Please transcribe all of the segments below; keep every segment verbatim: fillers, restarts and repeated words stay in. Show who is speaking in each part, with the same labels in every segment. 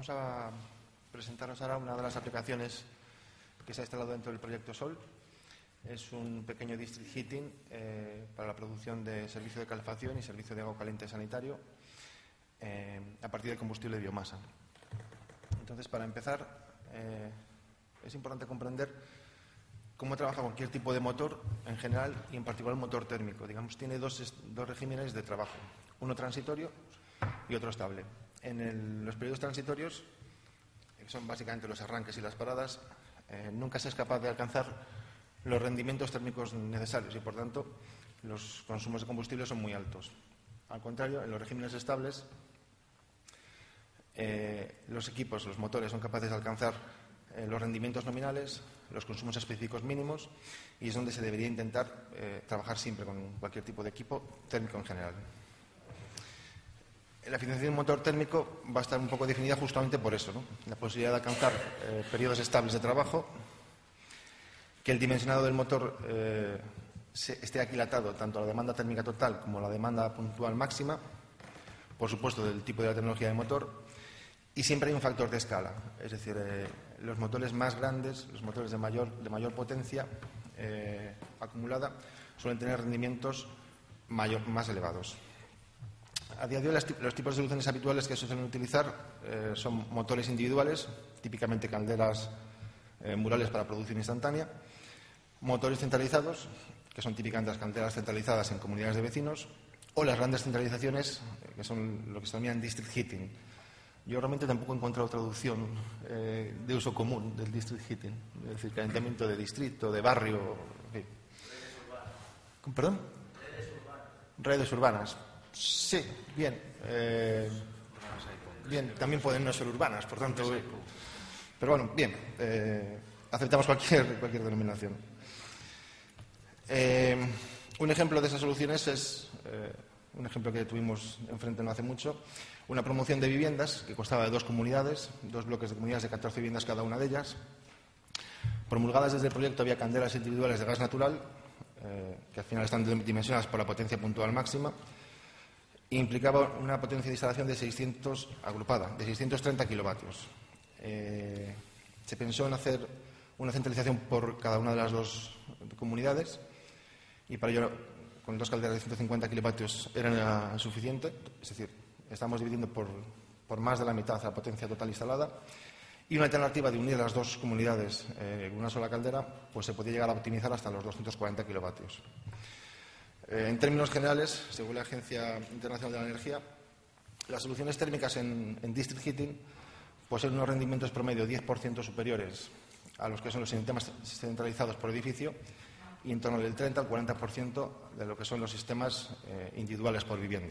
Speaker 1: Vamos a presentaros ahora una de las aplicaciones que se ha instalado dentro del proyecto Sol. Es un pequeño district heating eh, para la producción de servicio de calefacción y servicio de agua caliente sanitario eh, a partir de combustible de biomasa. Entonces, para empezar, eh, es importante comprender cómo trabaja cualquier tipo de motor en general y en particular el motor térmico. Digamos, tiene dos, dos regímenes de trabajo, uno transitorio y otro estable. En el, los periodos transitorios, que son básicamente los arranques y las paradas, eh, nunca se es capaz de alcanzar los rendimientos térmicos necesarios y, por tanto, los consumos de combustible son muy altos. Al contrario, en los regímenes estables, eh, los equipos, los motores, son capaces de alcanzar eh, los rendimientos nominales, los consumos específicos mínimos, y es donde se debería intentar eh, trabajar siempre con cualquier tipo de equipo térmico en general. La eficiencia de un motor térmico va a estar un poco definida justamente por eso, ¿no? La posibilidad de alcanzar eh, periodos estables de trabajo, que el dimensionado del motor eh, se, esté aquilatado tanto a la demanda térmica total como a la demanda puntual máxima, por supuesto del tipo de la tecnología de motor, y siempre hay un factor de escala, es decir, eh, los motores más grandes, los motores de mayor, de mayor potencia eh, acumulada, suelen tener rendimientos mayor, más elevados. A día de hoy, los tipos de soluciones habituales que se suelen utilizar eh, son motores individuales, típicamente calderas eh, murales para producción instantánea, motores centralizados, que son típicamente las calderas centralizadas en comunidades de vecinos, o las grandes centralizaciones, eh, que son lo que se denominan district heating. Yo realmente tampoco he encontrado traducción eh, de uso común del district heating, es decir, calentamiento de distrito, de barrio. En fin. ¿Perdón? Redes urbanas. Redes urbanas. Sí, bien. Eh, bien, también pueden no ser urbanas, por tanto. Pero bueno, bien. Eh, aceptamos cualquier, cualquier denominación. Eh, un ejemplo de esas soluciones es eh, un ejemplo que tuvimos enfrente no hace mucho. Una promoción de viviendas que constaba de dos comunidades, dos bloques de comunidades de catorce viviendas cada una de ellas. Promulgadas desde el proyecto había candelas individuales de gas natural, eh, que al final están dimensionadas por la potencia puntual máxima, e implicaba una potencia de instalación de seiscientos, agrupada, de seiscientos treinta kilovatios. Eh, se pensó en hacer una centralización por cada una de las dos comunidades y para ello, con dos calderas de ciento cincuenta kilovatios era suficiente, es decir, estamos dividiendo por, por más de la mitad la potencia total instalada, y una alternativa de unir las dos comunidades eh, en una sola caldera, pues se podía llegar a optimizar hasta los doscientos cuarenta kilovatios. Eh, en términos generales, según la Agencia Internacional de la Energía, las soluciones térmicas en, en district heating poseen unos rendimientos promedio diez por ciento superiores a los que son los sistemas centralizados por edificio y en torno del treinta al cuarenta por ciento de lo que son los sistemas eh, individuales por vivienda.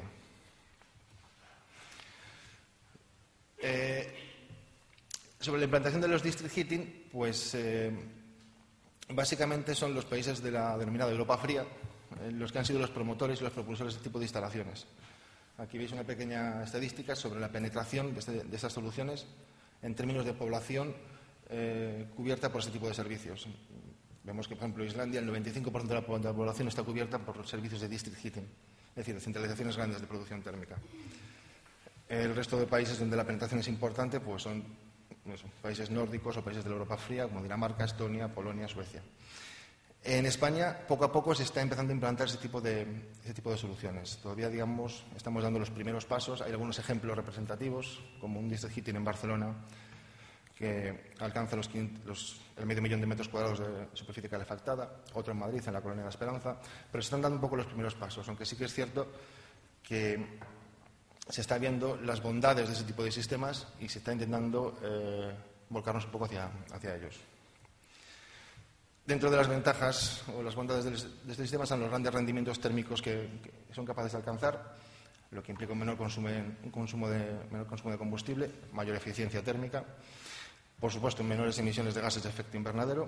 Speaker 1: Eh, sobre la implantación de los district heating, pues eh, básicamente son los países de la denominada Europa fría eh, los que han sido los promotores y los propulsores de este tipo de instalaciones. Aquí veis una pequeña estadística sobre la penetración de, este, de estas soluciones en términos de población eh, cubierta por este tipo de servicios. Vemos que, por ejemplo, Islandia, el noventa y cinco por ciento de la población está cubierta por servicios de district heating, es decir, de centralizaciones grandes de producción térmica. El resto de países donde la penetración es importante pues son eso, países nórdicos o países de la Europa fría, como Dinamarca, Estonia, Polonia, Suecia. En España, poco a poco se está empezando a implantar ese tipo de, ese tipo de soluciones. Todavía, digamos, estamos dando los primeros pasos. Hay algunos ejemplos representativos, como un district heating en Barcelona, que alcanza los, los, el medio millón de metros cuadrados de superficie calefactada, otro en Madrid, en la Colonia de la Esperanza, pero se están dando un poco los primeros pasos, aunque sí que es cierto que se está viendo las bondades de ese tipo de sistemas y se está intentando eh, volcarnos un poco hacia, hacia ellos. Dentro de las ventajas o las bondades de este sistema están los grandes rendimientos térmicos que, que son capaces de alcanzar, lo que implica un menor consumo, un consumo de, menor consumo de combustible, mayor eficiencia térmica, por supuesto, menores emisiones de gases de efecto invernadero.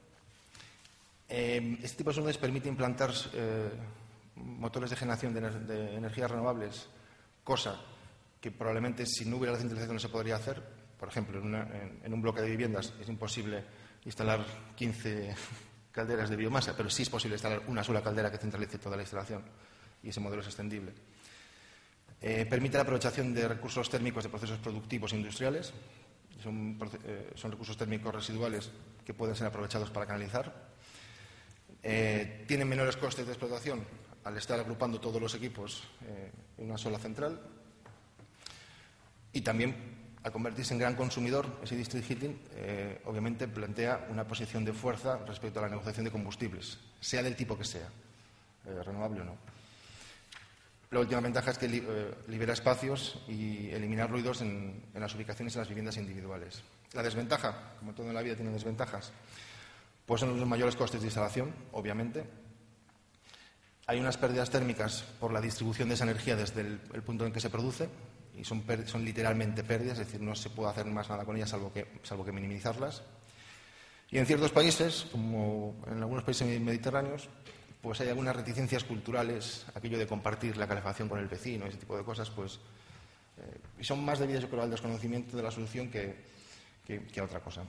Speaker 1: Eh, este tipo de soluciones permite implantar eh, motores de generación de, de energías renovables, cosa que probablemente si no hubiera la centralización no se podría hacer. Por ejemplo, en, una, en, en un bloque de viviendas es imposible instalar quince calderas de biomasa, pero sí es posible instalar una sola caldera que centralice toda la instalación y ese modelo es extendible. Eh, permite la aprovechación de recursos térmicos de procesos productivos industriales, Son, eh, son recursos térmicos residuales que pueden ser aprovechados para canalizar. Eh, tienen menores costes de explotación al estar agrupando todos los equipos eh, en una sola central. Y también, al convertirse en gran consumidor, ese district heating eh, obviamente plantea una posición de fuerza respecto a la negociación de combustibles, sea del tipo que sea, eh, renovable o no. La última ventaja es que li, eh, libera espacios y elimina ruidos en, en las ubicaciones en las viviendas individuales. La desventaja, como todo en la vida tiene desventajas, pues son los mayores costes de instalación, obviamente. Hay unas pérdidas térmicas por la distribución de esa energía desde el, el punto en que se produce, y son, son literalmente pérdidas, es decir, no se puede hacer más nada con ellas salvo que, salvo que minimizarlas. Y en ciertos países, como en algunos países mediterráneos, pues hay algunas reticencias culturales, aquello de compartir la calefacción con el vecino, ese tipo de cosas, pues eh, y son más debidas, yo creo, al desconocimiento de la solución que, que, que a otra cosa.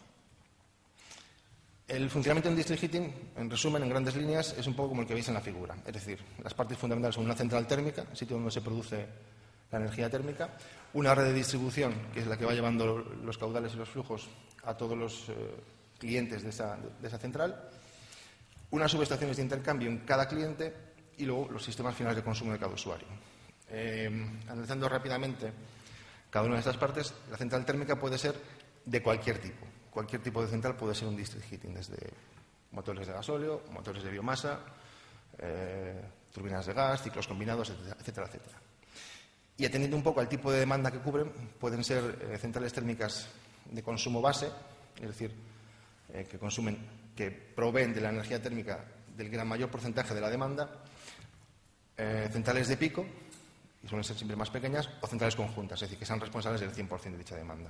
Speaker 1: El funcionamiento del district heating, en resumen, en grandes líneas, es un poco como el que veis en la figura. Es decir, las partes fundamentales son una central térmica, el sitio donde se produce la energía térmica, una red de distribución, que es la que va llevando los caudales y los flujos a todos los eh, clientes de esa, de esa central, unas subestaciones de intercambio en cada cliente y luego los sistemas finales de consumo de cada usuario. Eh, analizando rápidamente cada una de estas partes, la central térmica puede ser de cualquier tipo. Cualquier tipo de central puede ser un district heating, desde motores de gasóleo, motores de biomasa, eh, turbinas de gas, ciclos combinados, etcétera, etcétera. Y atendiendo un poco al tipo de demanda que cubren, pueden ser eh, centrales térmicas de consumo base, es decir, eh, que consumen, que proveen de la energía térmica del gran mayor porcentaje de la demanda, eh, centrales de pico, y suelen ser siempre más pequeñas, o centrales conjuntas, es decir, que sean responsables del cien por ciento de dicha demanda.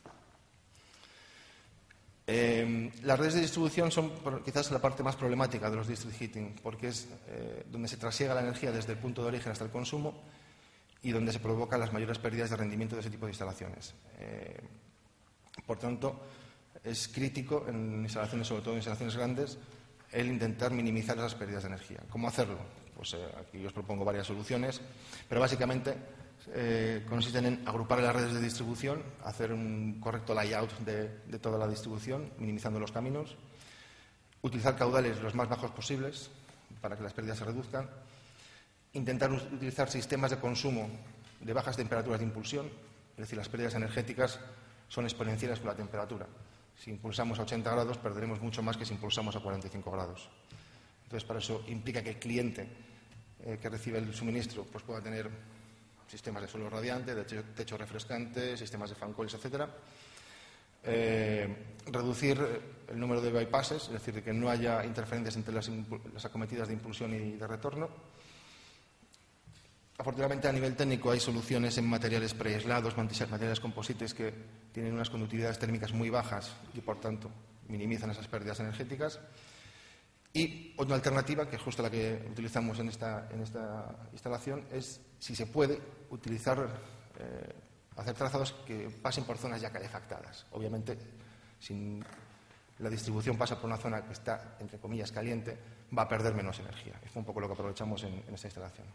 Speaker 1: Eh, las redes de distribución son quizás la parte más problemática de los district heating, porque es eh, donde se trasiega la energía desde el punto de origen hasta el consumo y donde se provocan las mayores pérdidas de rendimiento de ese tipo de instalaciones. Eh, por tanto, es crítico en instalaciones, sobre todo en instalaciones grandes, el intentar minimizar esas pérdidas de energía. ¿Cómo hacerlo? Pues eh, aquí os propongo varias soluciones, pero básicamente eh, consisten en agrupar las redes de distribución, hacer un correcto layout de, de toda la distribución, minimizando los caminos, utilizar caudales los más bajos posibles para que las pérdidas se reduzcan, intentar utilizar sistemas de consumo de bajas temperaturas de impulsión, es decir, las pérdidas energéticas son exponenciales por la temperatura. Si impulsamos a ochenta grados, perderemos mucho más que si impulsamos a cuarenta y cinco grados. Entonces, para eso implica que el cliente eh, que recibe el suministro pues, pueda tener sistemas de suelo radiante, de techo, techo refrescante, sistemas de fan coils, etcétera. Eh, reducir el número de bypasses, es decir, que no haya interferencias entre las, las acometidas de impulsión y de retorno. Afortunadamente, a nivel técnico, hay soluciones en materiales preaislados, materiales composites que tienen unas conductividades térmicas muy bajas y, por tanto, minimizan esas pérdidas energéticas. Y otra alternativa, que es justo la que utilizamos en esta, en esta instalación, es, si se puede, utilizar, eh, hacer trazados que pasen por zonas ya calefactadas. Obviamente, si la distribución pasa por una zona que está, entre comillas, caliente, va a perder menos energía. Es un poco lo que aprovechamos en, en esta instalación.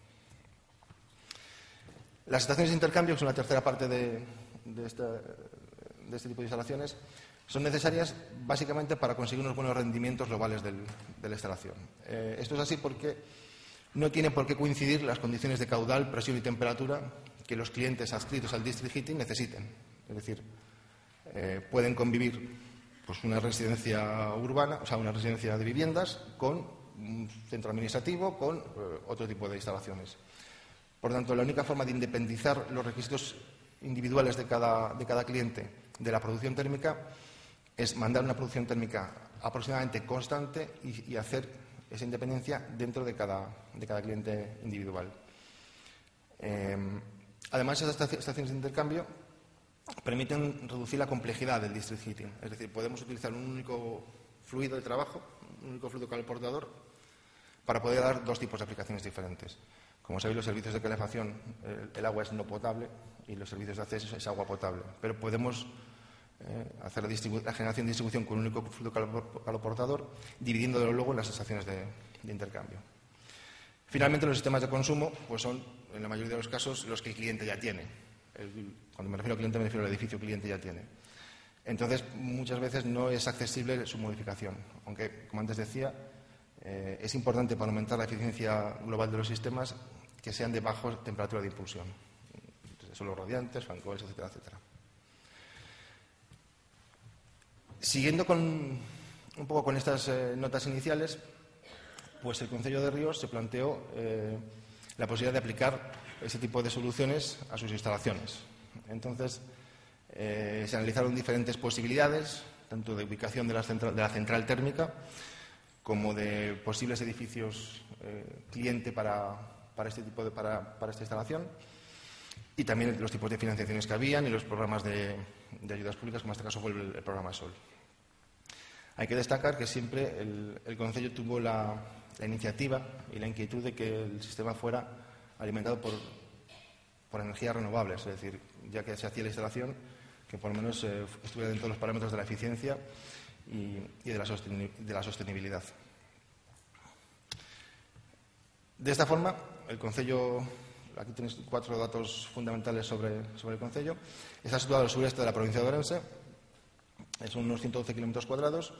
Speaker 1: Las estaciones de intercambio, que son la tercera parte de, de, esta, de este tipo de instalaciones, son necesarias básicamente para conseguir unos buenos rendimientos globales del, de la instalación. Eh, esto es así porque no tiene por qué coincidir las condiciones de caudal, presión y temperatura que los clientes adscritos al district heating necesiten. Es decir, eh, pueden convivir pues, una residencia urbana, o sea, una residencia de viviendas con un centro administrativo, con eh, otro tipo de instalaciones. Por tanto, la única forma de independizar los requisitos individuales de cada, de cada cliente de la producción térmica es mandar una producción térmica aproximadamente constante y, y hacer esa independencia dentro de cada, de cada cliente individual. Eh, además, esas estaciones de intercambio permiten reducir la complejidad del district heating. Es decir, podemos utilizar un único fluido de trabajo, un único fluido calportador, para poder dar dos tipos de aplicaciones diferentes. Como sabéis, los servicios de calefacción, el, el agua es no potable y los servicios de acceso es agua potable. Pero podemos eh, hacer la, la generación y distribución con un único fluido caloportador, dividiéndolo luego en las estaciones de, de intercambio. Finalmente, los sistemas de consumo pues son, en la mayoría de los casos, los que el cliente ya tiene. El, cuando me refiero al cliente, me refiero al edificio que el cliente ya tiene. Entonces, muchas veces no es accesible su modificación, aunque, como antes decía, eh, es importante para aumentar la eficiencia global de los sistemas que sean de baja temperatura de impulsión. Suelos radiantes, Francois, etcétera, etcétera. Siguiendo con, un poco con estas eh, notas iniciales, pues el Concello de Ríos se planteó eh, la posibilidad de aplicar ese tipo de soluciones a sus instalaciones. Entonces, eh, se analizaron diferentes posibilidades, tanto de ubicación de la central, de la central térmica como de posibles edificios eh, cliente para, para, este tipo de, para, para esta instalación, y también los tipos de financiaciones que habían y los programas de, de ayudas públicas, como en este caso fue el, el programa SOL. Hay que destacar que siempre el, el Concello tuvo la, la iniciativa y la inquietud de que el sistema fuera alimentado por, por energías renovables, es decir, ya que se hacía la instalación, que por lo menos eh, estuviera dentro de los parámetros de la eficiencia y, y de, la de la sostenibilidad. De esta forma, el Concello, aquí tenéis cuatro datos fundamentales sobre, sobre el Concello, está situado al sureste de la provincia de Ourense, son unos ciento doce kilómetros cuadrados,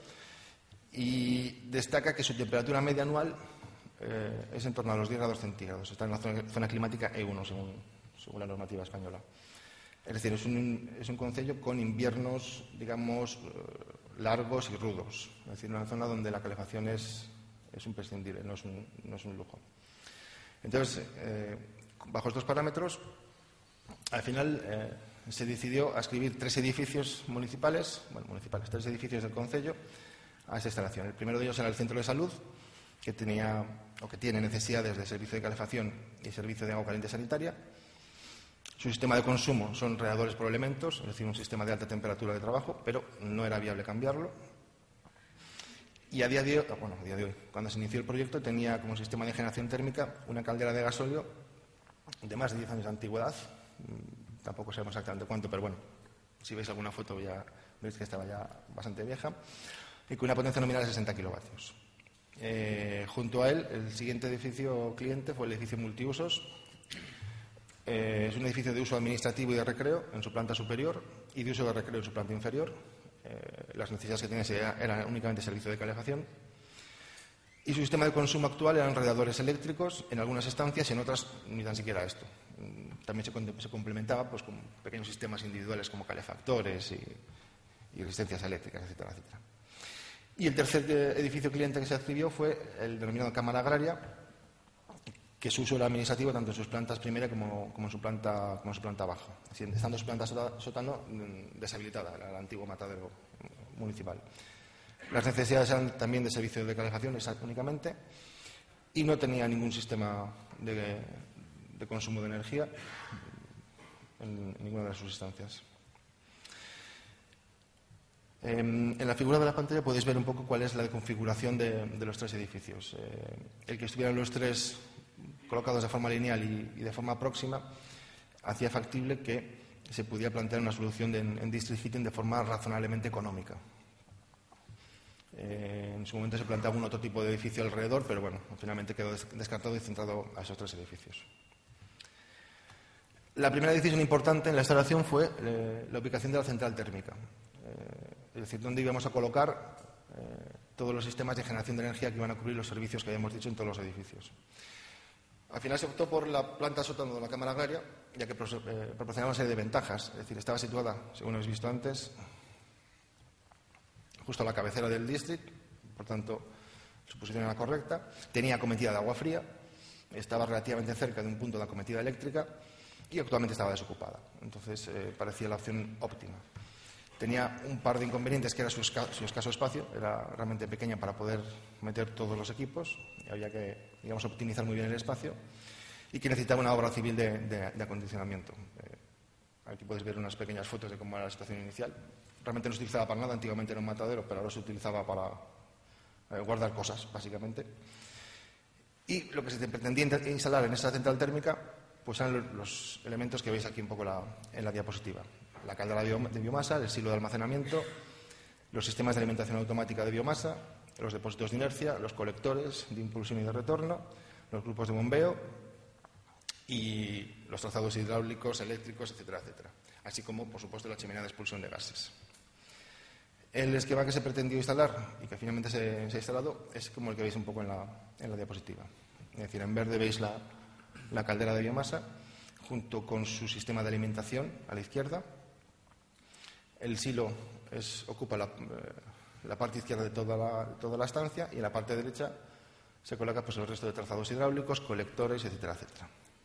Speaker 1: y destaca que su temperatura media anual eh, es en torno a los diez grados centígrados. Está en la zona, zona climática E uno, según, según la normativa española. Es decir, es un, es un concello con inviernos, digamos, largos y rudos. Es decir, una zona donde la calefacción es, es imprescindible, no es un, no es un lujo. Entonces, eh, bajo estos parámetros, al final eh, se decidió adscribir tres edificios municipales, bueno, municipales, tres edificios del concello a esta instalación. El primero de ellos era el centro de salud, que tenía o que tiene necesidades de servicio de calefacción y servicio de agua caliente sanitaria. Su sistema de consumo son radiadores por elementos, es decir, un sistema de alta temperatura de trabajo, pero no era viable cambiarlo. Y a día de hoy, bueno, a día de hoy, cuando se inició el proyecto, tenía como sistema de generación térmica una caldera de gasóleo de más de diez años de antigüedad. Tampoco sabemos exactamente cuánto, pero bueno, si veis alguna foto ya veis que estaba ya bastante vieja, y con una potencia nominal de sesenta kilovatios. Eh, junto a él, el siguiente edificio cliente fue el edificio multiusos. Eh, es un edificio de uso administrativo y de recreo en su planta superior y de uso de recreo en su planta inferior. Eh, las necesidades que tenía eran únicamente servicio de calefacción. Y su sistema de consumo actual eran radiadores eléctricos en algunas estancias y en otras ni tan siquiera esto. También se, se complementaba pues, con pequeños sistemas individuales como calefactores y, y resistencias eléctricas, etcétera, etcétera. Y el tercer edificio cliente que se adquirió fue el denominado Cámara Agraria, que su uso era administrativo tanto en sus plantas primera como, como, en, su planta, como en su planta baja, estando su planta sótano deshabilitada, el antiguo matadero municipal. Las necesidades eran también de servicio de calefacción únicamente y no tenía ningún sistema de, de consumo de energía en, en ninguna de sus instancias. En la figura de la pantalla podéis ver un poco cuál es la configuración de, de los tres edificios. Eh, el que estuvieran los tres colocados de forma lineal y, y de forma próxima hacía factible que se pudiera plantear una solución de, en, en district heating de forma razonablemente económica. Eh, en su momento se planteaba un otro tipo de edificio alrededor, pero bueno, finalmente quedó des descartado y centrado a esos tres edificios. La primera decisión importante en la instalación fue eh, la ubicación de la central térmica. Eh, es decir, dónde íbamos a colocar eh, todos los sistemas de generación de energía que iban a cubrir los servicios que habíamos dicho en todos los edificios. Al final se optó por la planta sótano de la Cámara Agraria, ya que eh, proporcionaba una serie de ventajas. Es decir, estaba situada, según habéis visto antes, justo a la cabecera del district, por tanto, su posición era correcta. Tenía acometida de agua fría, estaba relativamente cerca de un punto de acometida eléctrica y actualmente estaba desocupada. Entonces, eh, parecía la opción óptima. Tenía un par de inconvenientes, que era su, esca su escaso espacio, era realmente pequeña para poder meter todos los equipos, y había que, digamos, optimizar muy bien el espacio, y que necesitaba una obra civil de, de, de acondicionamiento. Eh, aquí podéis ver unas pequeñas fotos de cómo era la situación inicial. Realmente no se utilizaba para nada, antiguamente era un matadero, pero ahora se utilizaba para eh, guardar cosas, básicamente. Y lo que se pretendía instalar en esa central térmica pues eran los elementos que veis aquí un poco la, en la diapositiva. La caldera de biomasa, el silo de almacenamiento, los sistemas de alimentación automática de biomasa, los depósitos de inercia, los colectores de impulsión y de retorno, los grupos de bombeo y los trazados hidráulicos, eléctricos, etcétera, etcétera. Así como, por supuesto, la chimenea de expulsión de gases. El esquema que se pretendió instalar y que finalmente se, se ha instalado es como el que veis un poco en la, en la diapositiva. Es decir, en verde veis la, la caldera de biomasa junto con su sistema de alimentación a la izquierda. El silo es, ocupa la, la parte izquierda de toda la, toda la estancia y en la parte derecha se coloca pues, el resto de trazados hidráulicos, colectores, etcétera, etcétera.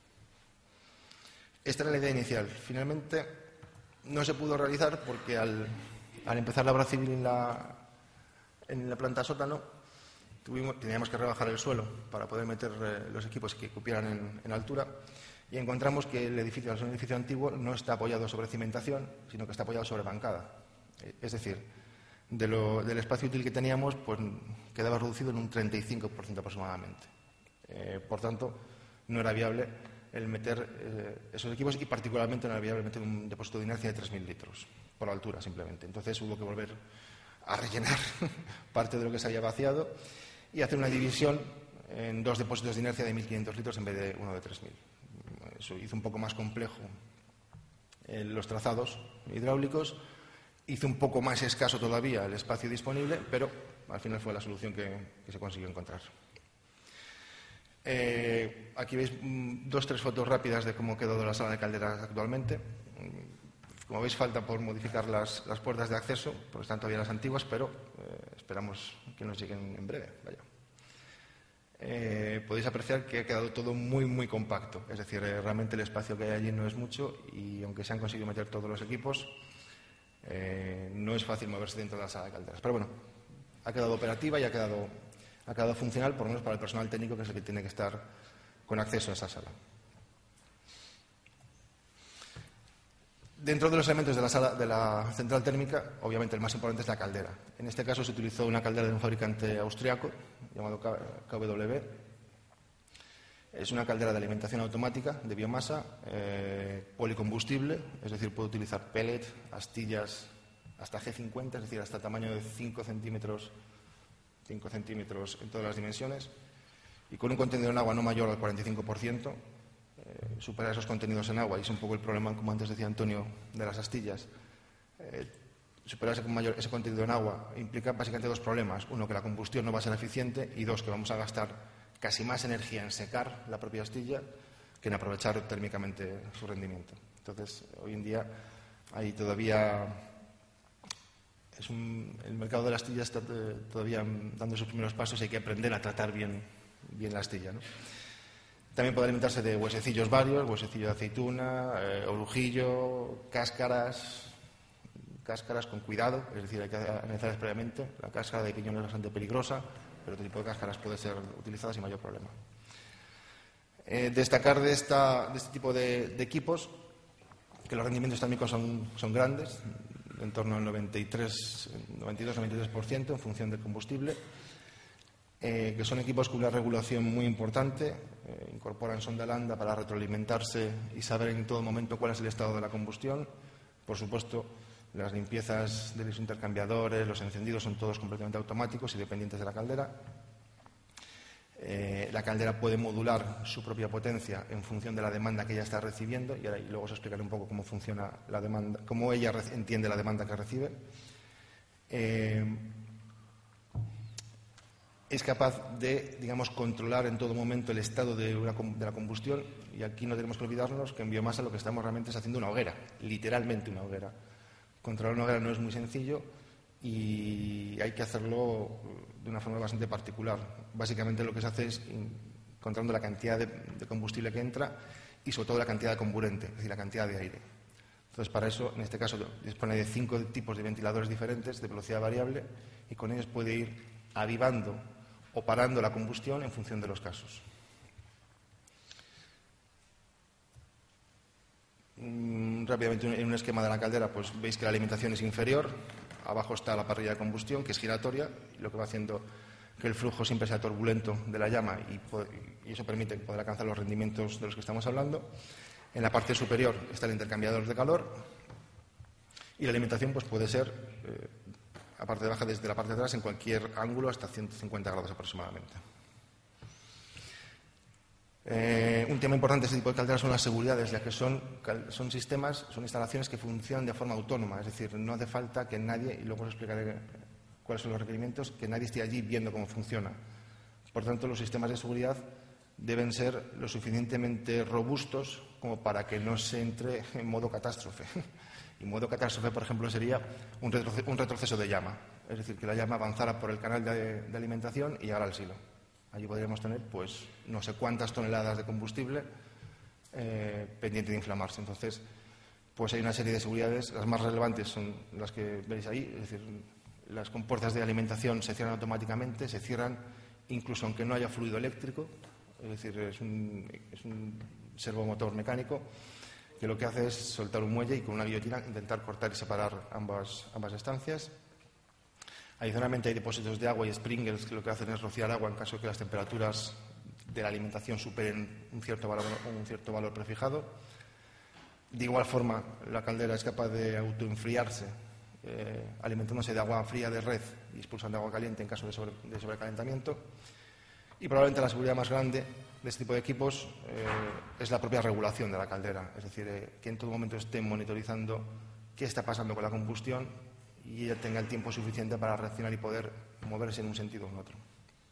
Speaker 1: Esta era la idea inicial. Finalmente no se pudo realizar porque al, al empezar la obra civil en la, en la planta sótano tuvimos, teníamos que rebajar el suelo para poder meter eh, los equipos que cupieran en, en altura y encontramos que el edificio, el edificio antiguo no está apoyado sobre cimentación, sino que está apoyado sobre bancada. Es decir, de lo, del espacio útil que teníamos pues, quedaba reducido en un treinta y cinco por ciento aproximadamente. Eh, por tanto, no era viable el meter eh, esos equipos y particularmente no era viable meter un depósito de inercia de tres mil litros por altura simplemente. Entonces hubo que volver a rellenar parte de lo que se había vaciado y hacer una división en dos depósitos de inercia de mil quinientos litros en vez de uno de tres mil. Eso hizo un poco más complejo eh, los trazados hidráulicos, hizo un poco más escaso todavía el espacio disponible, pero al final fue la solución que, que se consiguió encontrar. Eh, aquí veis mm, dos tres fotos rápidas de cómo ha quedado la sala de calderas actualmente. Como veis, falta por modificar las, las puertas de acceso, porque están todavía las antiguas, pero eh, esperamos que nos lleguen en breve. Vaya. Eh, podéis apreciar que ha quedado todo muy, muy compacto. Es decir, eh, realmente el espacio que hay allí no es mucho y aunque se han conseguido meter todos los equipos, eh, no es fácil moverse dentro de la sala de calderas. Pero bueno, ha quedado operativa y ha quedado... ha quedado funcional, por lo menos para el personal técnico, que es el que tiene que estar con acceso a esa sala. Dentro de los elementos de la, sala, de la central térmica, obviamente el más importante es la caldera. En este caso se utilizó una caldera de un fabricante austriaco llamado K W B. Es una caldera de alimentación automática de biomasa, eh, policombustible, es decir, puede utilizar pellet, astillas hasta G cincuenta, es decir, hasta tamaño de cinco centímetros cinco centímetros en todas las dimensiones y con un contenido en agua no mayor al cuarenta y cinco por ciento. Eh, superar esos contenidos en agua, y es un poco el problema, como antes decía Antonio, de las astillas. Eh, superar ese, mayor, ese contenido en agua implica básicamente dos problemas. Uno, que la combustión no va a ser eficiente y dos, que vamos a gastar casi más energía en secar la propia astilla que en aprovechar térmicamente su rendimiento. Entonces, hoy en día hay todavía... Es un, el mercado de la astilla está todavía dando sus primeros pasos y hay que aprender a tratar bien, bien la astilla, ¿no? También puede alimentarse de huesecillos varios, huesecillo de aceituna, eh, orujillo, cáscaras, cáscaras con cuidado, es decir, hay que analizarlas previamente. La cáscara de piñón es bastante peligrosa, pero otro tipo de cáscaras puede ser utilizada sin mayor problema. Eh, destacar de, esta, de este tipo de, de equipos que los rendimientos térmicos son, son grandes, en torno al noventa y tres, noventa y dos noventa y tres por ciento en función del combustible, eh, que son equipos con una regulación muy importante, eh, incorporan sonda lambda para retroalimentarse y saber en todo momento cuál es el estado de la combustión. Por supuesto, las limpiezas de los intercambiadores, los encendidos son todos completamente automáticos y dependientes de la caldera. Eh, la caldera puede modular su propia potencia en función de la demanda que ella está recibiendo y, ahora, y luego os explicaré un poco cómo funciona la demanda, cómo ella entiende la demanda que recibe. Eh, es capaz de, digamos, controlar en todo momento el estado de, una, de la combustión, y aquí no tenemos que olvidarnos que en biomasa lo que estamos realmente es haciendo una hoguera, literalmente una hoguera. Controlar una hoguera no es muy sencillo y hay que hacerlo de una forma bastante particular. Básicamente lo que se hace es controlando la cantidad de, de combustible que entra y sobre todo la cantidad de comburente, es decir, la cantidad de aire. Entonces, para eso, en este caso, dispone de cinco tipos de ventiladores diferentes de velocidad variable y con ellos puede ir avivando o parando la combustión en función de los casos. Mm, rápidamente, en un esquema de la caldera, pues veis que la alimentación es inferior. Abajo está la parrilla de combustión, que es giratoria, y lo que va haciendo que el flujo siempre sea turbulento de la llama y, y eso permite poder alcanzar los rendimientos de los que estamos hablando. En la parte superior está el intercambiador de calor y la alimentación pues, puede ser, eh, a parte de baja desde la parte de atrás, en cualquier ángulo hasta ciento cincuenta grados aproximadamente. Eh, un tema importante de este tipo de calderas son las seguridades, ya que son, son sistemas, son instalaciones que funcionan de forma autónoma, es decir, no hace falta que nadie, y luego os explicaré cuáles son los requerimientos, que nadie esté allí viendo cómo funciona. Por tanto, los sistemas de seguridad deben ser lo suficientemente robustos como para que no se entre en modo catástrofe. Y modo catástrofe, por ejemplo, sería un, retroce un retroceso de llama, es decir, que la llama avanzara por el canal de, de alimentación y llegara al silo. Allí podríamos tener, pues, no sé cuántas toneladas de combustible eh, pendiente de inflamarse. Entonces, pues hay una serie de seguridades. Las más relevantes son las que veis ahí, es decir, las compuertas de alimentación se cierran automáticamente, se cierran incluso aunque no haya fluido eléctrico, es decir, es un, es un servomotor mecánico que lo que hace es soltar un muelle y con una guillotina intentar cortar y separar ambas, ambas estancias. Adicionalmente, hay depósitos de agua y sprinklers que lo que hacen es rociar agua en caso de que las temperaturas de la alimentación superen un cierto valor, un cierto valor prefijado. De igual forma, la caldera es capaz de autoenfriarse, eh, alimentándose de agua fría de red y expulsando agua caliente en caso de, sobre, de sobrecalentamiento. Y probablemente la seguridad más grande de este tipo de equipos eh, es la propia regulación de la caldera, es decir, eh, que en todo momento estén monitorizando qué está pasando con la combustión y ella tenga el tiempo suficiente para reaccionar y poder moverse en un sentido u en otro.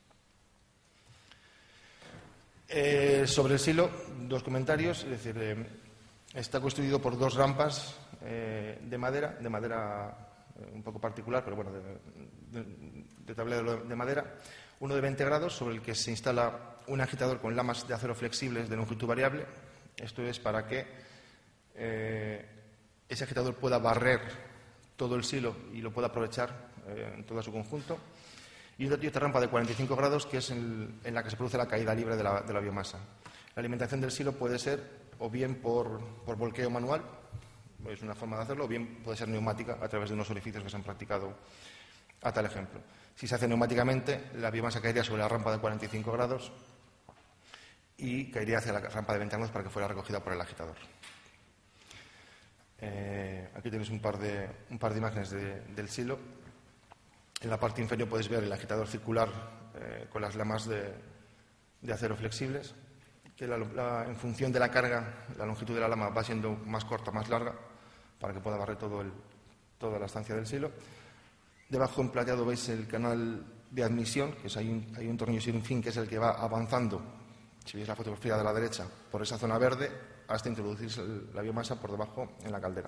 Speaker 1: Eh, sobre el silo, dos comentarios. Es decir, eh, está construido por dos rampas eh, de madera, de madera eh, un poco particular, pero bueno, de, de, de tablero de madera. Uno de veinte grados, sobre el que se instala un agitador con lamas de acero flexibles de longitud variable. Esto es para que eh, ese agitador pueda barrer todo el silo y lo pueda aprovechar eh, en todo su conjunto. Y otra rampa de cuarenta y cinco grados, que es en, en la que se produce la caída libre de la, de la biomasa. La alimentación del silo puede ser o bien por, por volqueo manual, es una forma de hacerlo, o bien puede ser neumática a través de unos orificios que se han practicado a tal ejemplo. Si se hace neumáticamente, la biomasa caería sobre la rampa de cuarenta y cinco grados y caería hacia la rampa de veinte grados para que fuera recogida por el agitador. Eh, aquí tenéis un par de, un par de imágenes de, del silo. En la parte inferior podéis ver el agitador circular eh, con las lamas de, de acero flexibles, que la, la, en función de la carga, la longitud de la lama va siendo más corta, más larga, para que pueda barrer todo el, toda la estancia del silo. Debajo en plateado veis el canal de admisión, que es, hay, un, hay un tornillo sin fin que es el que va avanzando, si veis la fotografía de la derecha, por esa zona verde, hasta introducirse la biomasa por debajo en la caldera.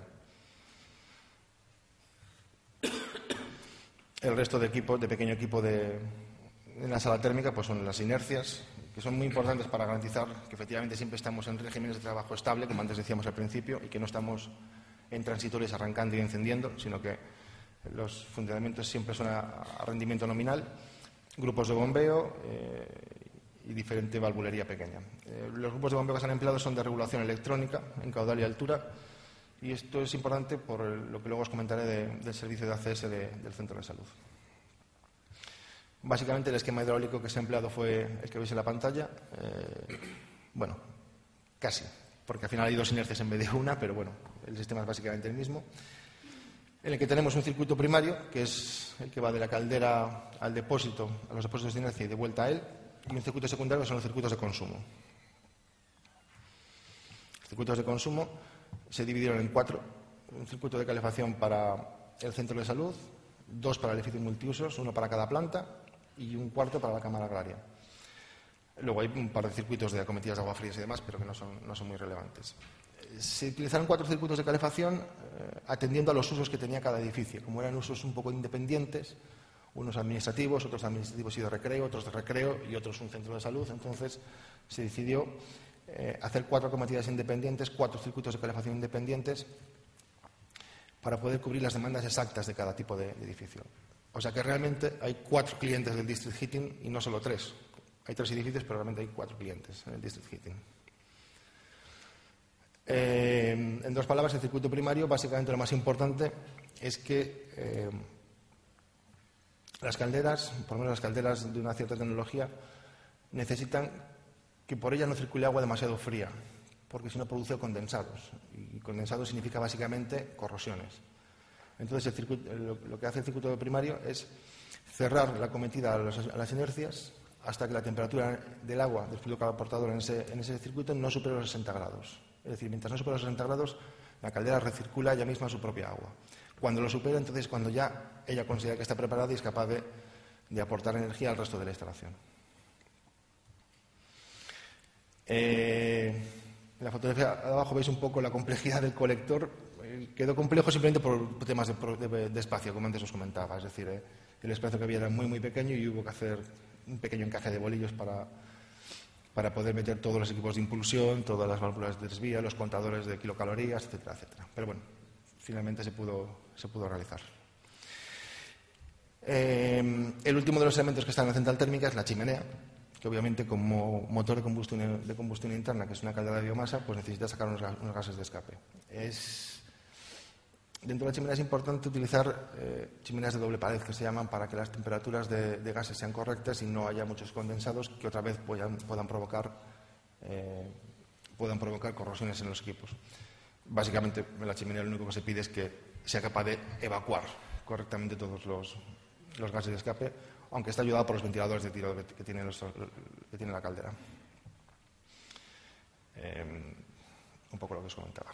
Speaker 1: El resto de equipo, de pequeño equipo de, en la sala térmica, pues son las inercias, que son muy importantes para garantizar que efectivamente siempre estamos en regímenes de trabajo estable, como antes decíamos al principio, y que no estamos en transitorios arrancando y encendiendo, sino que los funcionamientos siempre son a, a rendimiento nominal, grupos de bombeo eh, y diferente valvulería pequeña. Eh, los grupos de bombeo que se han empleado son de regulación electrónica en caudal y altura, y esto es importante por el, lo que luego os comentaré de, del servicio de A C S de, del Centro de Salud. Básicamente el esquema hidráulico que se ha empleado fue el que veis en la pantalla. Eh, bueno, casi, porque al final hay dos inercias en vez de una, pero bueno, el sistema es básicamente el mismo. En el que tenemos un circuito primario, que es el que va de la caldera al depósito, a los depósitos de inercia y de vuelta a él, y un circuito secundario que son los circuitos de consumo. Los circuitos de consumo se dividieron en cuatro. Un circuito de calefacción para el centro de salud, dos para el edificio multiusos, uno para cada planta y un cuarto para la cámara agraria. Luego hay un par de circuitos de acometidas de agua frías y demás, pero que no son, no son muy relevantes. Se utilizaron cuatro circuitos de calefacción eh, atendiendo a los usos que tenía cada edificio. Como eran usos un poco independientes, unos administrativos, otros administrativos y de recreo, otros de recreo y otros un centro de salud, entonces se decidió eh, hacer cuatro acometidas independientes, cuatro circuitos de calefacción independientes para poder cubrir las demandas exactas de cada tipo de, de edificio. O sea que realmente hay cuatro clientes del District Heating y no solo tres. Hay tres edificios, pero realmente hay cuatro clientes en el District Heating. Eh, en dos palabras, el circuito primario, básicamente lo más importante es que eh, las calderas, por lo menos las calderas de una cierta tecnología, necesitan que por ellas no circule agua demasiado fría, porque si no produce condensados. Y condensados significa básicamente corrosiones. Entonces, el circuito, lo, lo que hace el circuito primario es cerrar la acometida a, los, a las inercias, hasta que la temperatura del agua, del fluido caloportador en ese, en ese circuito, no supere los sesenta grados. Es decir, mientras no supere los sesenta grados, la caldera recircula ella misma su propia agua. Cuando lo supera, entonces, cuando ya ella considera que está preparada y es capaz de, de aportar energía al resto de la instalación. Eh, en la fotografía de abajo veis un poco la complejidad del colector. Eh, quedó complejo simplemente por temas de, de, de espacio, como antes os comentaba. Es decir, eh, el espacio que había era muy, muy pequeño y hubo que hacer un pequeño encaje de bolillos para, para poder meter todos los equipos de impulsión, todas las válvulas de desvío, los contadores de kilocalorías, etcétera, etcétera. Pero bueno, finalmente se pudo, se pudo realizar. Eh, el último de los elementos que está en la central térmica es la chimenea, que obviamente como motor de combustión, de combustión interna, que es una caldera de biomasa, pues necesita sacar unos, unos gases de escape. Es, dentro de la chimenea es importante utilizar eh, chimeneas de doble pared, que se llaman, para que las temperaturas de, de gases sean correctas y no haya muchos condensados que otra vez puedan, puedan, provocar, eh, puedan provocar corrosiones en los equipos. Básicamente, en la chimenea lo único que se pide es que sea capaz de evacuar correctamente todos los, los gases de escape, aunque está ayudado por los ventiladores de tiro que tiene, los, que tiene la caldera. Eh, un poco lo que os comentaba.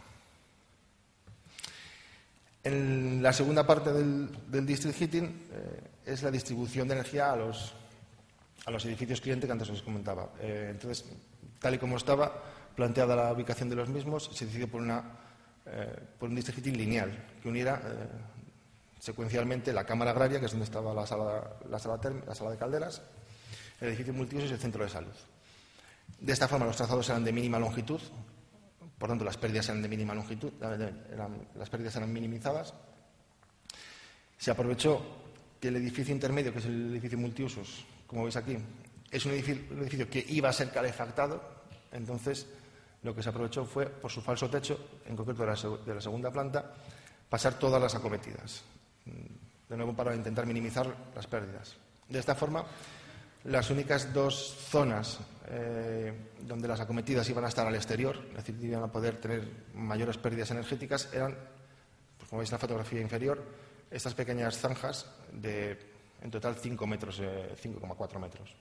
Speaker 1: En la segunda parte del, del district heating eh, es la distribución de energía a los, a los edificios cliente que antes os comentaba. Eh, entonces, tal y como estaba planteada la ubicación de los mismos, se decidió por, una, eh, por un district heating lineal que uniera eh, secuencialmente la cámara agraria, que es donde estaba la sala, la sala, term, la sala de calderas, el edificio multiusos y el centro de salud. De esta forma, los trazados eran de mínima longitud, por tanto, las pérdidas eran de mínima longitud, eran, las pérdidas eran minimizadas. Se aprovechó que el edificio intermedio, que es el edificio multiusos, como veis aquí, es un edificio, un edificio que iba a ser calefactado, entonces lo que se aprovechó fue, por su falso techo, en concreto de la, de la segunda planta, pasar todas las acometidas, de nuevo para intentar minimizar las pérdidas. De esta forma, las únicas dos zonas eh, donde las acometidas iban a estar al exterior, es decir, iban a poder tener mayores pérdidas energéticas, eran, pues como veis en la fotografía inferior, estas pequeñas zanjas de, en total, cinco metros, eh, cinco coma cuatro metros.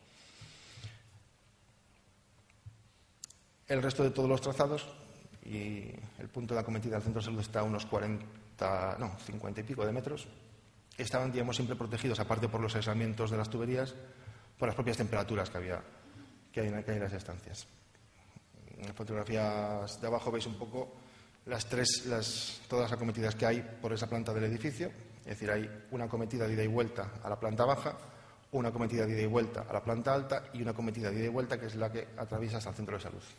Speaker 1: El resto de todos los trazados, y el punto de acometida del centro de salud está a unos cuarenta, no, cincuenta y pico de metros, estaban, digamos, siempre protegidos, aparte por los aislamientos de las tuberías, por las propias temperaturas que había que hay, que hay en las estancias. En las fotografías de abajo veis un poco las tres, las, todas las acometidas que hay por esa planta del edificio. Es decir, hay una acometida de ida y vuelta a la planta baja, una acometida de ida y vuelta a la planta alta y una acometida de ida y vuelta que es la que atraviesa hasta el centro de salud.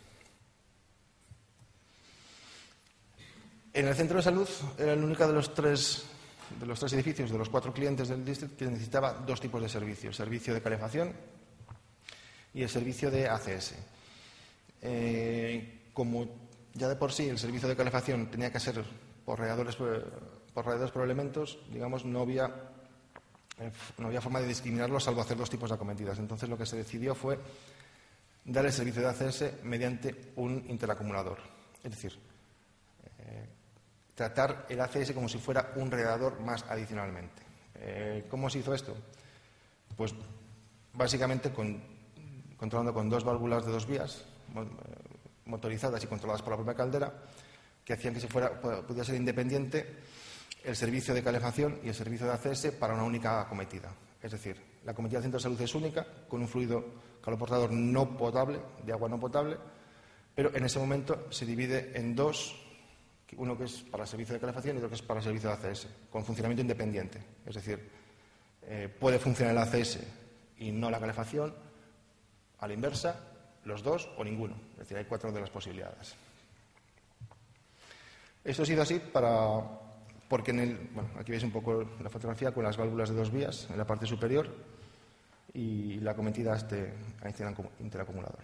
Speaker 1: En el centro de salud era el único de los tres de los tres edificios, de los cuatro clientes del distrito, que necesitaba dos tipos de servicios: servicio de calefacción y el servicio de A C S. Eh, como ya de por sí el servicio de calefacción tenía que ser por radiadores por, por, radiadores por elementos, digamos, no había, eh, no había forma de discriminarlo salvo hacer dos tipos de acometidas. Entonces lo que se decidió fue dar el servicio de A C S mediante un interacumulador. Es decir, eh, tratar el A C S como si fuera un radiador más adicionalmente. Eh, ¿Cómo se hizo esto? Pues básicamente con, controlando con dos válvulas de dos vías motorizadas y controladas por la propia caldera, que hacían que se fuera, pudiera ser independiente el servicio de calefacción y el servicio de A C S para una única acometida. Es decir, la acometida del centro de salud es única, con un fluido caloportador no potable, de agua no potable, pero en ese momento se divide en dos, uno que es para el servicio de calefacción y otro que es para el servicio de A C S, con funcionamiento independiente. Es decir, eh, puede funcionar el A C S y no la calefacción, a la inversa, los dos o ninguno. Es decir, hay cuatro de las posibilidades. Esto ha sido así para, porque en el, bueno, aquí veis un poco la fotografía con las válvulas de dos vías en la parte superior y la acometida a este, a este interacumulador.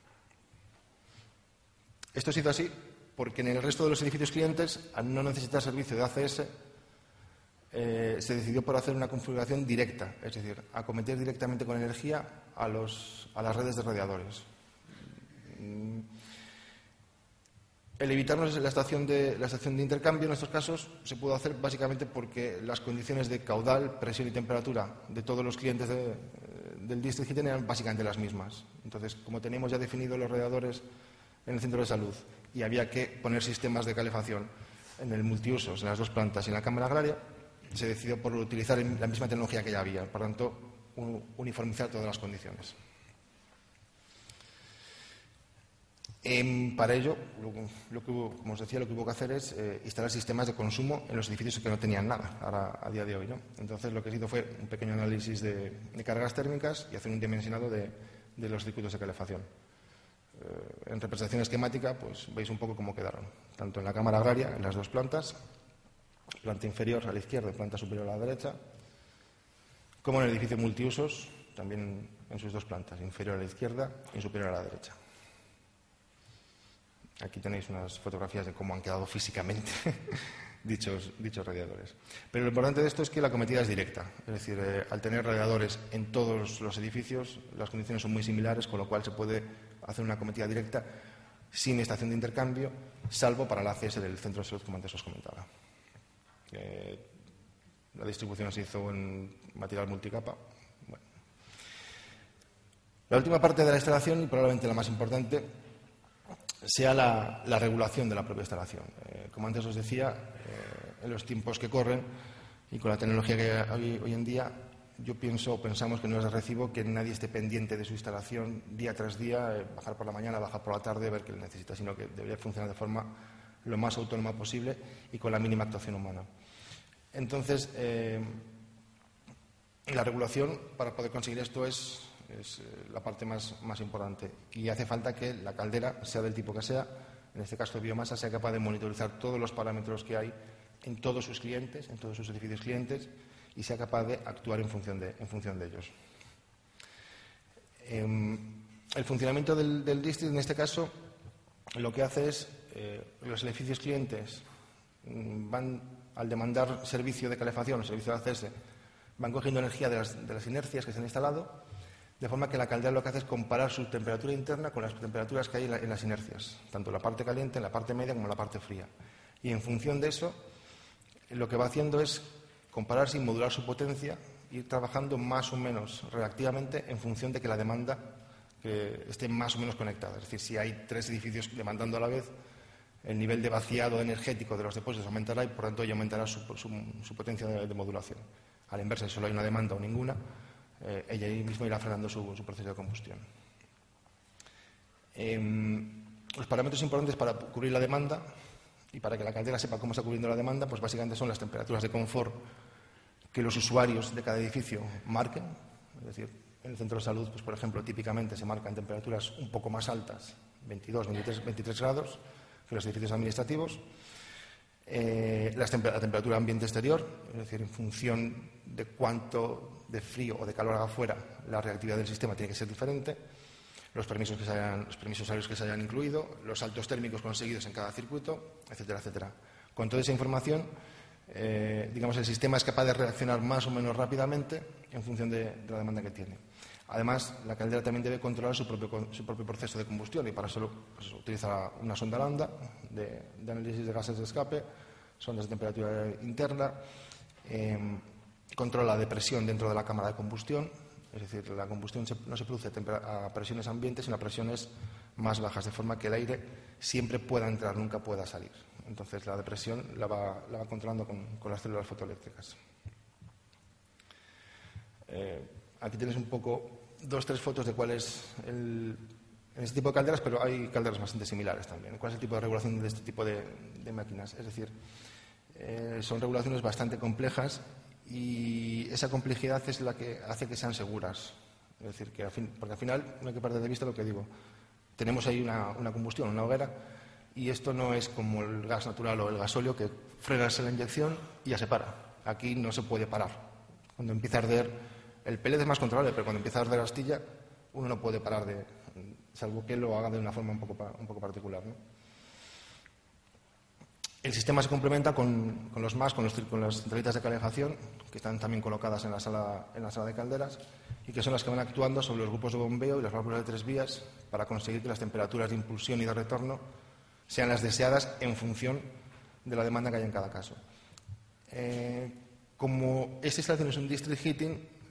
Speaker 1: Esto ha sido así porque en el resto de los edificios clientes, al no necesitar servicio de A C S, eh, se decidió por hacer una configuración directa, es decir, acometer directamente con energía a, los, a las redes de radiadores. El evitarnos la estación, de, la estación de intercambio en estos casos se pudo hacer básicamente porque las condiciones de caudal, presión y temperatura de todos los clientes de, del district heating eran básicamente las mismas. Entonces, como teníamos ya definido los radiadores en el centro de salud y había que poner sistemas de calefacción en el multiusos, en las dos plantas y en la cámara agraria, se decidió por utilizar la misma tecnología que ya había, por tanto, uniformizar todas las condiciones. Eh, para ello, lo, lo que hubo, como os decía, lo que hubo que hacer es eh, instalar sistemas de consumo en los edificios que no tenían nada, ahora, a día de hoy, ¿no? Entonces, lo que se hizo fue un pequeño análisis de, de cargas térmicas y hacer un dimensionado de, de los circuitos de calefacción. Eh, en representación esquemática, pues veis un poco cómo quedaron, tanto en la cámara agraria, en las dos plantas, planta inferior a la izquierda y planta superior a la derecha, como en el edificio multiusos, también en sus dos plantas, inferior a la izquierda y superior a la derecha. Aquí tenéis unas fotografías de cómo han quedado físicamente dichos, dichos radiadores. Pero lo importante de esto es que la acometida es directa. Es decir, eh, al tener radiadores en todos los edificios, las condiciones son muy similares, con lo cual se puede hacer una acometida directa sin estación de intercambio, salvo para el A C S del centro de salud, como antes os comentaba. Eh, la distribución se hizo en material multicapa. Bueno. La última parte de la instalación, y probablemente la más importante, sea la, la regulación de la propia instalación. Eh, como antes os decía, eh, en los tiempos que corren y con la tecnología que hay hoy en día, yo pienso o pensamos que no es de recibo que nadie esté pendiente de su instalación día tras día, eh, bajar por la mañana, bajar por la tarde, ver que lo necesita, sino que debería funcionar de forma lo más autónoma posible y con la mínima actuación humana. Entonces, eh, la regulación para poder conseguir esto es es la parte más, más importante. Y hace falta que la caldera, sea del tipo que sea, en este caso de biomasa, sea capaz de monitorizar todos los parámetros que hay en todos sus clientes, en todos sus edificios clientes, y sea capaz de actuar en función de, en función de ellos. Eh, el funcionamiento del, del district, en este caso, lo que hace es, eh, los edificios clientes van, al demandar servicio de calefacción o servicio de A C S, van cogiendo energía de las, de las inercias que se han instalado, de forma que la caldera lo que hace es comparar su temperatura interna con las temperaturas que hay en, la, en las inercias, tanto la parte caliente, en la parte media como la parte fría. Y en función de eso, lo que va haciendo es compararse y modular su potencia, ir trabajando más o menos reactivamente en función de que la demanda que esté más o menos conectada. Es decir, si hay tres edificios demandando a la vez, el nivel de vaciado energético de los depósitos aumentará y, por tanto, ya aumentará su, su, su potencia de, de modulación. A la inversa, si solo hay una demanda o ninguna, Eh, ella ahí mismo irá frenando su, su proceso de combustión. Eh, los parámetros importantes para cubrir la demanda y para que la caldera sepa cómo está cubriendo la demanda, pues básicamente son las temperaturas de confort que los usuarios de cada edificio marquen. Es decir, en el centro de salud, pues por ejemplo, típicamente se marcan temperaturas un poco más altas, veintidós, veintitrés, veintitrés grados, que los edificios administrativos. Eh, la, temper la temperatura ambiente exterior, es decir, en función de cuánto de frío o de calor haga fuera, la reactividad del sistema tiene que ser diferente, los permisos, que se hayan, los permisos horarios que se hayan incluido, los saltos térmicos conseguidos en cada circuito, etcétera, etcétera. Con toda esa información, eh, digamos, el sistema es capaz de reaccionar más o menos rápidamente en función de, de la demanda que tiene. Además, la caldera también debe controlar su propio, su propio proceso de combustión y para eso pues, utiliza una sonda lambda de, de análisis de gases de escape, sondas de temperatura interna, eh, controla la depresión dentro de la cámara de combustión, es decir, la combustión se, no se produce a presiones ambientes, sino a presiones más bajas, de forma que el aire siempre pueda entrar, nunca pueda salir. Entonces, la depresión la va, la va controlando con, con las células fotoeléctricas. Eh, aquí tenéis un poco dos, tres fotos de cuál es el, en este tipo de calderas, pero hay calderas bastante similares también. ¿Cuál es el tipo de regulación de este tipo de, de máquinas? Es decir, eh, son regulaciones bastante complejas y esa complejidad es la que hace que sean seguras. Es decir, que al fin, porque al final no hay que perder de vista lo que digo. Tenemos ahí una, una combustión, una hoguera, y esto no es como el gas natural o el gasóleo, que frenas la inyección y ya se para. Aquí no se puede parar. Cuando empieza a arder, el pellet es más controlable, pero cuando empieza a arder la astilla, uno no puede parar, de, salvo que lo haga de una forma un poco, un poco particular, ¿no? El sistema se complementa con, con los M A S, con, los, con las centralitas de calefacción, que están también colocadas en la, sala, en la sala de calderas, y que son las que van actuando sobre los grupos de bombeo y las válvulas de tres vías para conseguir que las temperaturas de impulsión y de retorno sean las deseadas en función de la demanda que haya en cada caso. Eh, como esta instalación es un district heating,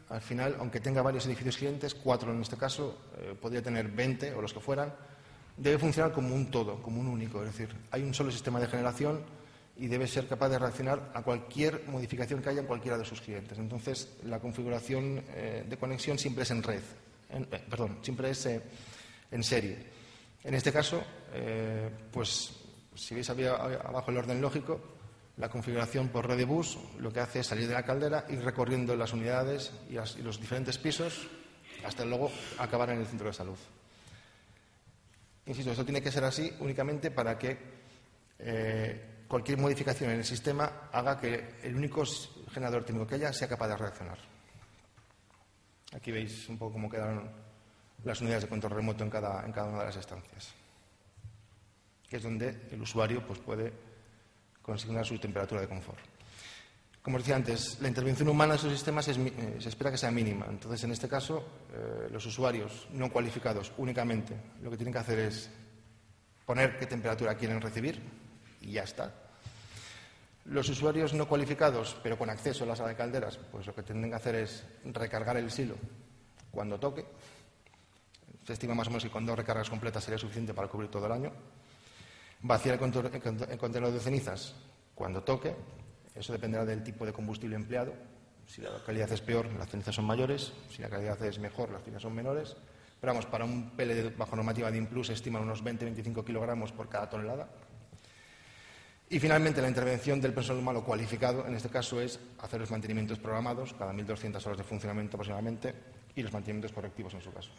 Speaker 1: al final, aunque tenga varios edificios clientes, cuatro en este caso, eh, podría tener veinte o los que fueran, debe funcionar como un todo, como un único. Es decir, hay un solo sistema de generación y debe ser capaz de reaccionar a cualquier modificación que haya en cualquiera de sus clientes. Entonces, la configuración eh, de conexión siempre es en red, en, eh, perdón, siempre es eh, en serie. En este caso, eh, pues, si veis abajo el orden lógico, la configuración por red de bus lo que hace es salir de la caldera, ir recorriendo las unidades y, las, y los diferentes pisos hasta luego acabar en el centro de salud. Insisto, esto tiene que ser así únicamente para que eh, cualquier modificación en el sistema haga que el único generador térmico que haya sea capaz de reaccionar. Aquí veis un poco cómo quedaron las unidades de control remoto en cada, en cada una de las estancias, que es donde el usuario pues, puede consignar su temperatura de confort. Como os decía antes, la intervención humana en esos sistemas es, eh, se espera que sea mínima. Entonces, en este caso, eh, los usuarios no cualificados únicamente lo que tienen que hacer es poner qué temperatura quieren recibir y ya está. Los usuarios no cualificados, pero con acceso a la sala de calderas, pues lo que tienen que hacer es recargar el silo cuando toque. Se estima más o menos que con dos recargas completas sería suficiente para cubrir todo el año. Vaciar el contenedor de cenizas cuando toque. Eso dependerá del tipo de combustible empleado. Si la calidad es peor, las cenizas son mayores. Si la calidad es mejor, las cenizas son menores. Pero vamos, para un P L bajo normativa de INPLUS se estiman unos veinte a veinticinco kilogramos por cada tonelada. Y finalmente, la intervención del personal humano cualificado, en este caso, es hacer los mantenimientos programados, cada mil doscientas horas de funcionamiento aproximadamente, y los mantenimientos correctivos en su caso.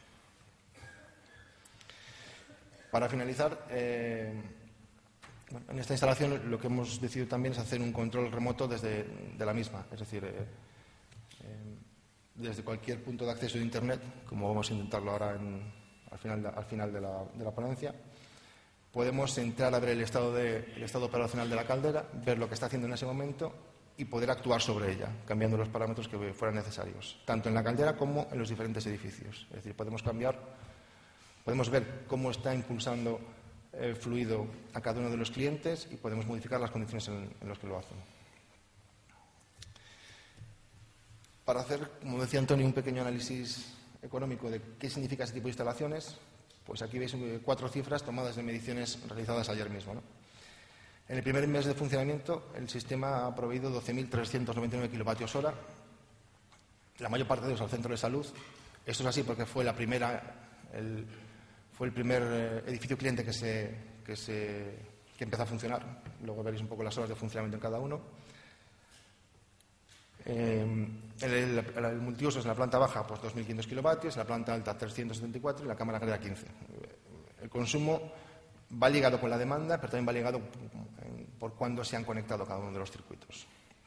Speaker 1: Para finalizar, eh, bueno, en esta instalación lo que hemos decidido también es hacer un control remoto desde de la misma, es decir, eh, eh, desde cualquier punto de acceso de Internet, como vamos a intentarlo ahora en, al final, de, al final de, la, de la ponencia. Podemos entrar a ver el estado, de, el estado operacional de la caldera, ver lo que está haciendo en ese momento y poder actuar sobre ella, cambiando los parámetros que fueran necesarios, tanto en la caldera como en los diferentes edificios. Es decir, podemos cambiar, podemos ver cómo está impulsando el fluido a cada uno de los clientes y podemos modificar las condiciones en, en las que lo hacen. Para hacer, como decía Antonio, un pequeño análisis económico de qué significa este tipo de instalaciones, pues aquí veis cuatro cifras tomadas de mediciones realizadas ayer mismo, ¿no? En el primer mes de funcionamiento, el sistema ha proveído doce mil trescientos noventa y nueve kilovatios hora, la mayor parte de ellos al centro de salud. Esto es así porque fue la primera, el, fue el primer edificio cliente que, se, que, se, que empezó a funcionar. Luego veréis un poco las horas de funcionamiento en cada uno. Eh, el, el, el multiusos en la planta baja, pues dos mil quinientos kilovatios, en la planta alta trescientos setenta y cuatro y la cámara cálida quince. El consumo va ligado con la demanda, pero también va ligado por cuándo se han conectado cada uno de los circuitos.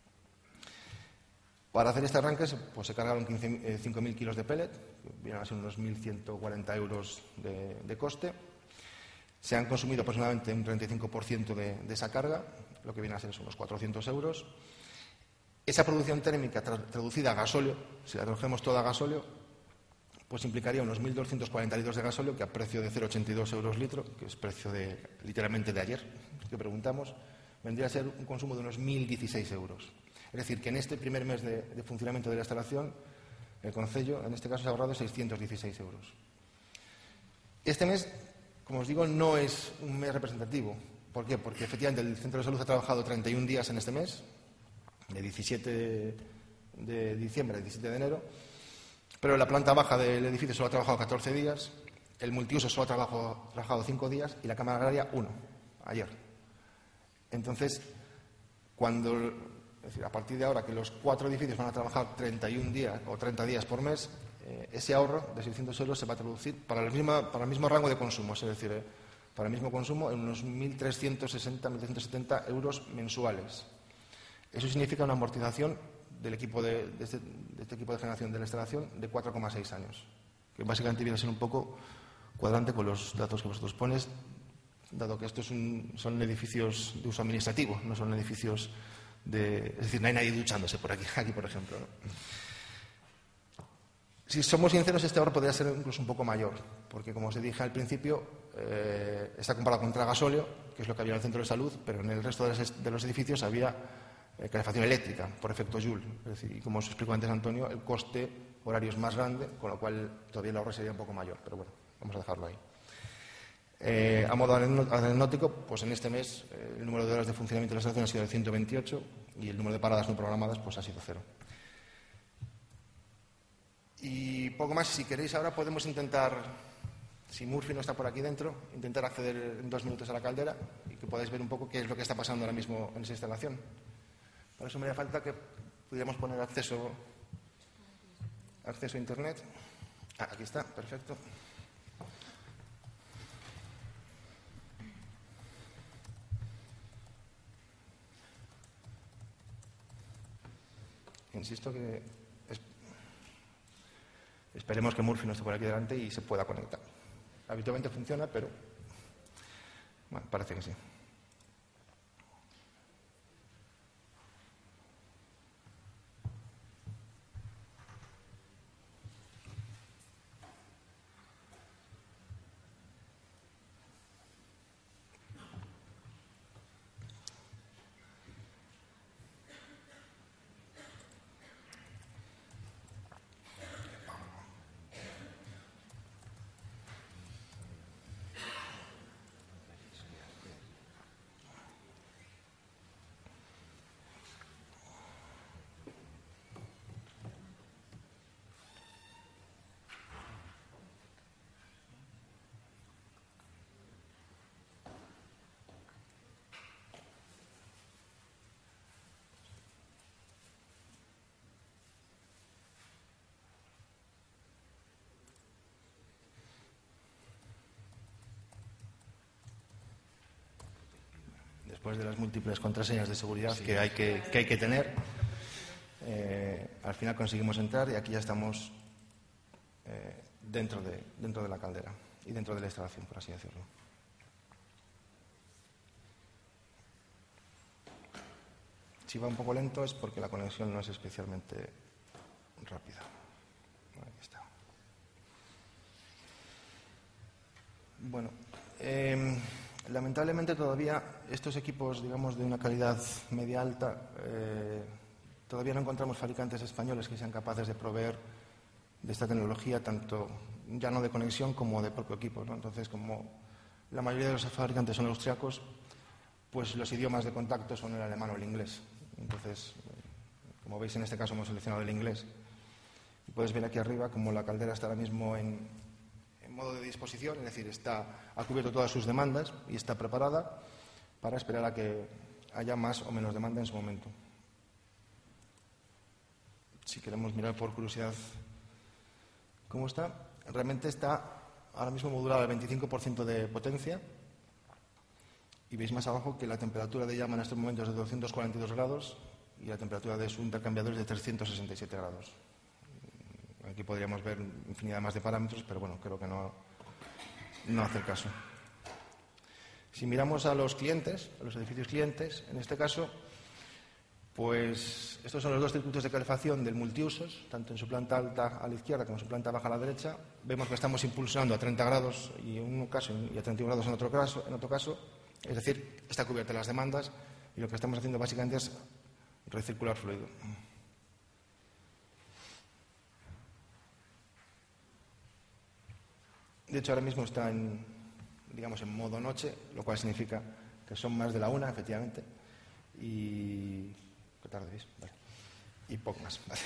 Speaker 1: Para hacer este arranque pues, se cargaron cinco mil kilos de pellet, que vienen a ser unos mil ciento cuarenta euros de, de coste. Se han consumido aproximadamente un treinta y cinco por ciento de, de esa carga, lo que viene a ser unos cuatrocientos euros. Esa producción térmica tra traducida a gasóleo, si la tradujemos toda a gasóleo, pues implicaría unos mil doscientos cuarenta litros de gasóleo, que a precio de cero coma ochenta y dos euros litro, que es precio de, literalmente de ayer, que preguntamos, vendría a ser un consumo de unos mil dieciséis euros. Es decir, que en este primer mes de, de funcionamiento de la instalación, el concello, en este caso, se ha ahorrado seiscientos dieciséis euros. Este mes, como os digo, no es un mes representativo. ¿Por qué? Porque efectivamente el Centro de Salud ha trabajado treinta y un días en este mes, de diecisiete de diciembre a diecisiete de enero, pero la planta baja del edificio solo ha trabajado catorce días, el multiuso solo ha trabajado, trabajado cinco días y la cámara agraria uno, ayer. Entonces, cuando, es decir, a partir de ahora que los cuatro edificios van a trabajar treinta y un días o treinta días por mes, eh, ese ahorro de seiscientos euros se va a traducir para el mismo, para el mismo rango de consumo, es decir, eh, para el mismo consumo en unos mil trescientos sesenta, mil trescientos setenta euros mensuales. Eso significa una amortización del equipo de, de, este, de este equipo de generación de la instalación de cuatro coma seis años, que básicamente viene a ser un poco cuadrante con los datos que vosotros ponéis, dado que estos son, son edificios de uso administrativo, no son edificios de... Es decir, no hay nadie duchándose por aquí, aquí por ejemplo, ¿no? Si somos sinceros, este ahorro podría ser incluso un poco mayor, porque, como os dije al principio, eh, está comparado contra gasóleo, que es lo que había en el centro de salud, pero en el resto de los, de los edificios había eh, calefacción eléctrica por efecto Joule. Es decir, y como os explicó antes Antonio, el coste horario es más grande, con lo cual todavía el ahorro sería un poco mayor, pero bueno, vamos a dejarlo ahí. Eh, a modo anecdótico, pues en este mes eh, el número de horas de funcionamiento de la estación ha sido de ciento veintiocho y el número de paradas no programadas pues ha sido cero. Y poco más, si queréis ahora podemos intentar, si Murphy no está por aquí dentro, intentar acceder en dos minutos a la caldera y que podáis ver un poco qué es lo que está pasando ahora mismo en esa instalación. Para eso me haría falta que pudiéramos poner acceso, acceso a Internet. Ah, aquí está, perfecto. Insisto que es, esperemos que Murphy no esté por aquí delante y se pueda conectar. Habitualmente funciona, pero bueno, parece que sí. Después de las múltiples contraseñas de seguridad sí. que, hay que, que hay que tener, eh, al final conseguimos entrar y aquí ya estamos eh, dentro, de, dentro de la caldera y dentro de la instalación, por así decirlo. Si va un poco lento es porque la conexión no es especialmente rápida. Aquí está. Bueno, eh, lamentablemente todavía estos equipos, digamos, de una calidad media alta, eh, todavía no encontramos fabricantes españoles que sean capaces de proveer de esta tecnología, tanto ya no de conexión como de propio equipo, ¿no? Entonces, como la mayoría de los fabricantes son austriacos, pues los idiomas de contacto son el alemán o el inglés. Entonces, como veis, en este caso hemos seleccionado el inglés. Y puedes ver aquí arriba como la caldera está ahora mismo en, en modo de disposición, es decir, está, ha cubierto todas sus demandas y está preparada para esperar a que haya más o menos demanda en su momento. Si queremos mirar por curiosidad cómo está, realmente está ahora mismo modulada al veinticinco por ciento de potencia. Y veis más abajo que la temperatura de llama en estos momentos es de doscientos cuarenta y dos grados y la temperatura de su intercambiador es de trescientos sesenta y siete grados. Aquí podríamos ver infinidad más de parámetros, pero bueno, creo que no, no hace el caso. Si miramos a los clientes, a los edificios clientes, en este caso, pues estos son los dos circuitos de calefacción del multiusos, tanto en su planta alta a la izquierda como en su planta baja a la derecha. Vemos que estamos impulsando a treinta grados y en un caso y a treinta y uno grados en otro caso, en otro caso. Es decir, está cubierta las demandas y lo que estamos haciendo básicamente es recircular fluido. De hecho, ahora mismo está en, digamos, en modo noche, lo cual significa que son más de la una, efectivamente, y... ¿Qué tarde veis? Vale. Y poco más. Vale.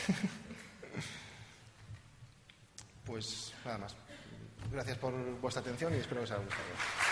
Speaker 1: Pues nada más. Gracias por vuestra atención y espero que os haya gustado.